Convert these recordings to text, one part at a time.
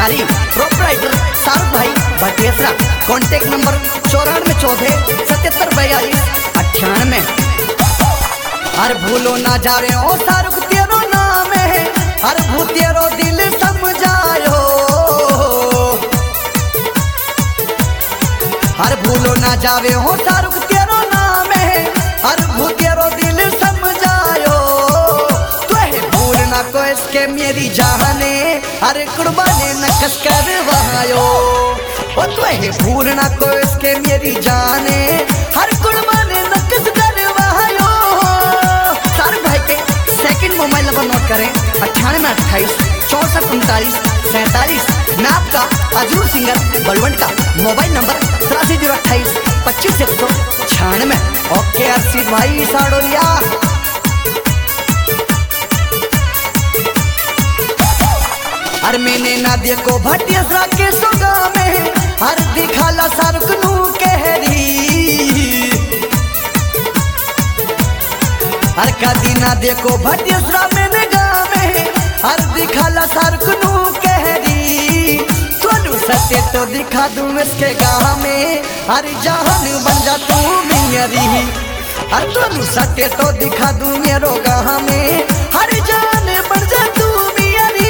अधिकारी प्रोपराइटर शाहरुख भाई भटेसरा। Contact number 9414774298। हर भूलो ना जावे ओ शाहरुख तेरो नाम है, हर भू तेरो दिल समझायो। हर भूलो ना जावे हो शाहरुख तेरो नाम है, हर भू तेरो दिल समझायो। तो है भूल ना को इसके मेरी जाने, हर कुर्बानी नकश करवायो। ओ तो है भूल ना को इसके मेरी जाने, हर कुर्बानी नकश करवायो। शाहरुख भाई के सेकंड मोबाइल नंबर नोट करें 9828 64 39 47। मैं आपका अजूर सिंगर बलवंत का मोबाइल नंबर 83 028 25 196। ओके अर्षित भाई साड़ोलिया। अरे मैंने ना देखो भटियासरा के सुगा में, हर दिखाला शाहरुख नू कहरी। हर कदी ना देखो भटियासरा मैंने गाँव में, हर दिखाला शाहरुख नू कहरी। तोनू सत्य तो दिखा दूं इसके गाँव में, हर जहान बन जा तू मेरी। हर तोनू सत्य तो दिखा दूं मेरो गाँव में, हर जान बन जा तू मेरी।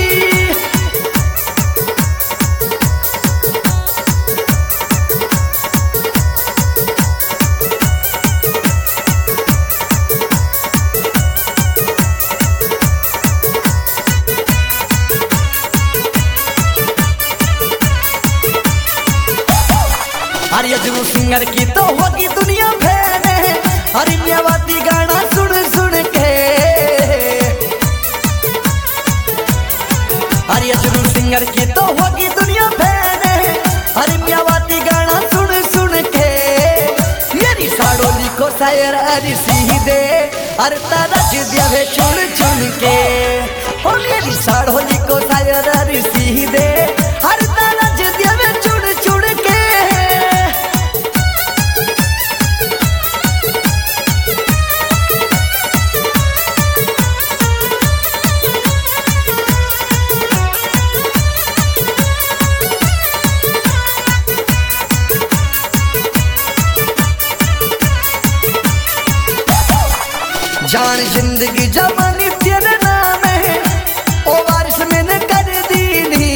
अरे अजरू सिंगर की तो होगी दुनिया फैन, अरे मियावाती गाना सुन सुन के। अरे अजरू सिंगर की तो होगी दुनिया फैन, अरे मियावाती गाना सुन सुन के। मेरी साड़ोली को शायर अरे सीधे, अरे तारा दिया वे चुन चुन के। ओ मेरी साड़ोली को शायर अरे सीधे, अरे तारा दिया वे चुन चुन के। जान जिंदगी जवानी तेरे नाम है, ओ बारिश मैंने कर दीनी।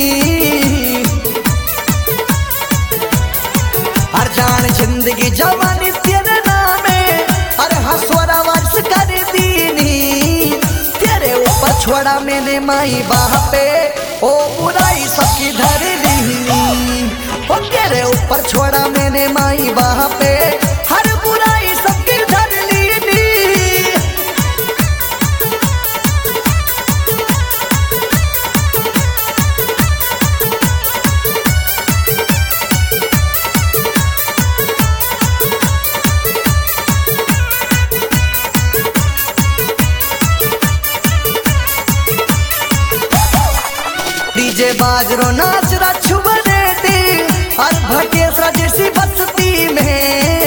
हर जान जिंदगी जवानी तेरे नाम है, हर हंसवारा बारिश कर दीनी। तेरे ऊपर छोड़ा मैंने माई बापे, ओ बुराई सबकी धर दीनी। ओ तेरे ऊपर छोड़ा मैंने माई बापे, हर बुराई सबकी धर लीनी। डीजे बाजरो नाच रच्छू बने दी, हर भटियासरा जैसी बस्ती में।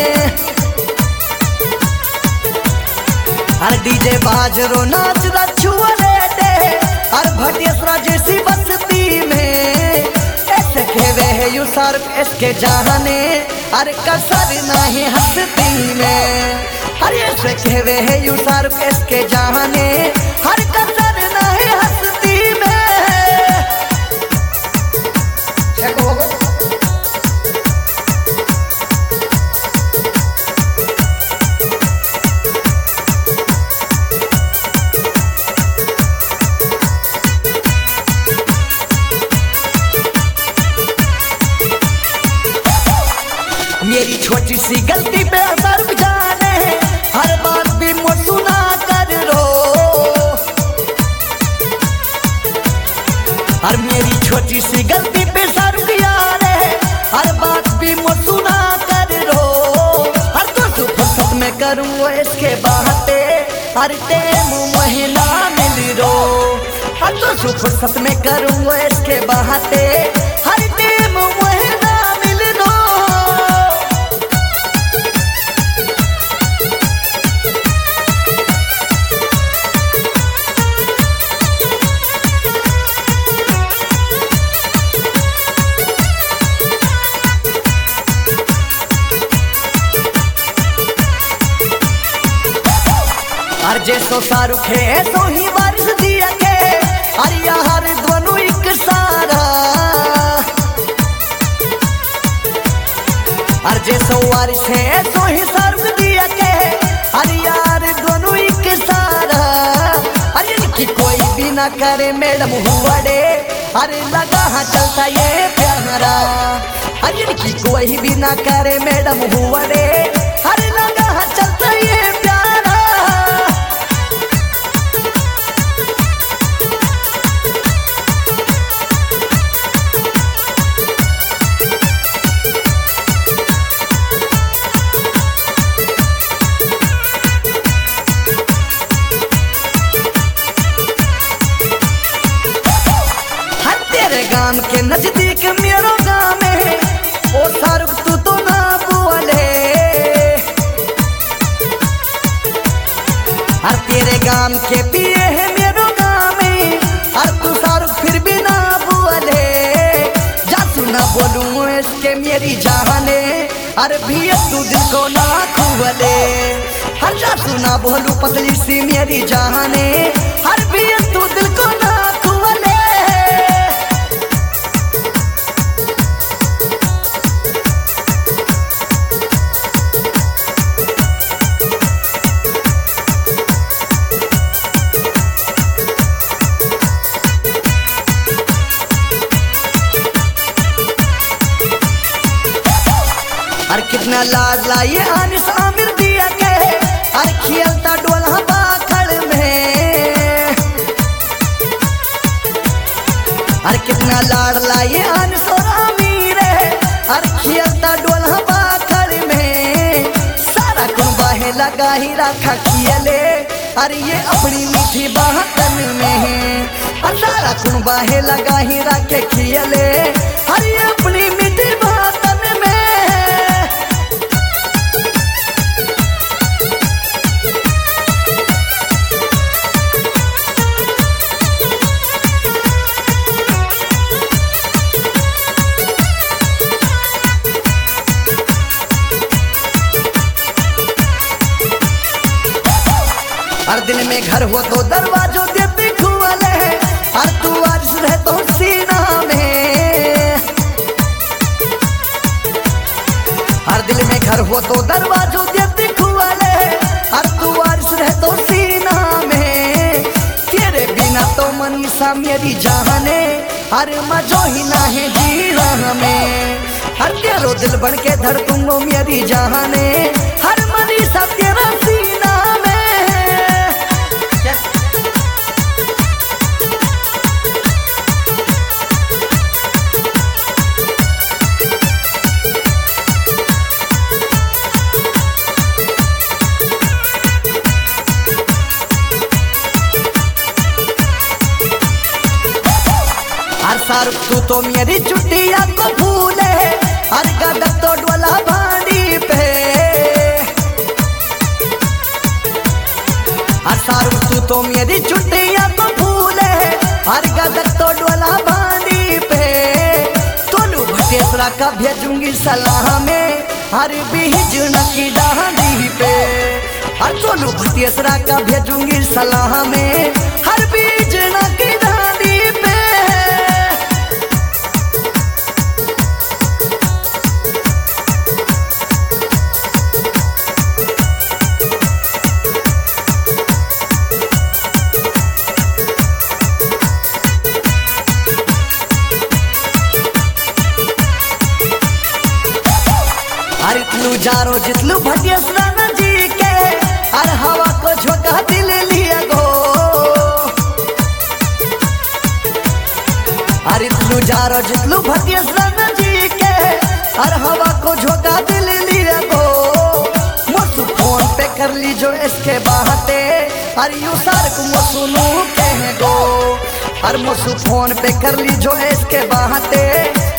हर डीजे बाजरो नाच रच्छू बने दे, हर भटियासरा जैसी बस्ती में। ऐसे खेवे है यू शाहरुख इसके जाने, हर कसर नहीं हस्ती में। हर ऐसे खेवे है यू शाहरुख इसके जाने, हर कसर नहीं हस्ती में। मेरी छोटी सी गलती पे शाहरुख जाने, हर बात भी मुझ सुना कर रो। हर मेरी छोटी सी गलती पे शाहरुख यार है, हर बात भी मुझ सुना कर रो। हर तो फुर्सत में करूँ इसके बातें, हर टेम महीना मिल रो। हर तो फुर्सत में करूँ इसके बातें, हर टेम महीना मिल रो। और जैसो शाहरुख है सो ही बारिश दिया के अरे यार दोनों एक सारा और जैसो बारिश है सो ही शाहरुख दिया के अरे यार दोनों एक सारा अरे कि कोई भी ना करे मैडम हुआ डे अरे लगा हाँ चलता ये प्यारा अरे कि कोई भी ना करे मैडम हुआ डे अरे लगा हाँ चलता ये प्यारा। गांव के नजदीक मेरो गांव है ओ शाहरुख तू तो ना बोले हर तेरे गांव के पिए है मेरो गांव में हर तू शाहरुख फिर भी ना बोले जा सुना बोलूं इसके मेरी जाने अरे भी तू दिल को ना खुले हर जा सुना बोलूं पतली सी मेरी जाने हर भी तू दिल को ना और कितना लाज लाइए आनिस आमिर दिया के और खेलता डोला बाखड़ में और कितना लाड लाइए आनिस और आमिर और खेलता डोला बाखड़ में सारा कुन बाहे लगा ही रखा खेले अरे ये अपनी मीठी बातन में है और सारा कुन बाहे लगा ही रखे खेले अरे ये अपनी मीठी बातन में हर दिन में घर हो तो दरवाजों देती खुले हर तू आज रह तो सीना में हर दिल में घर हो तो दरवाजों देती खुले हर तू आज रह तो सीना में तेरे बिना तो मनीषा मेरी जाने हर मजो ही ना है जीना में हर तेरो दिल बन के धर दूंगो मेरी जाने हर मनीषा तेरा सीना में। शाहरुख तू तो मेरी चुटिया को भूले हर गदर तो डोला भांडी पे हर शाहरुख तू तो मेरी चुटिया को भूले हर गदर तो डोला भांडी पे तोलू भटेसरा का भेजूंगी सलाह में हर बीज नकी डांडी पे हर तोलू भटेसरा का भेजूंगी सलाह में हर बीज नकी डांडी पे। अरे तू जारो जितलू भटिया जी के हर हवा को झोंका दिल लिया गो अरे तू जारो जितलू भटिया जी के हर हवा को झोंका दिल लिया गो मोसू फोन पे कर ली जो इसके बाते अरे यू सार को मोसू कह गो हर मोसू फोन पे कर ली जो इसके बाते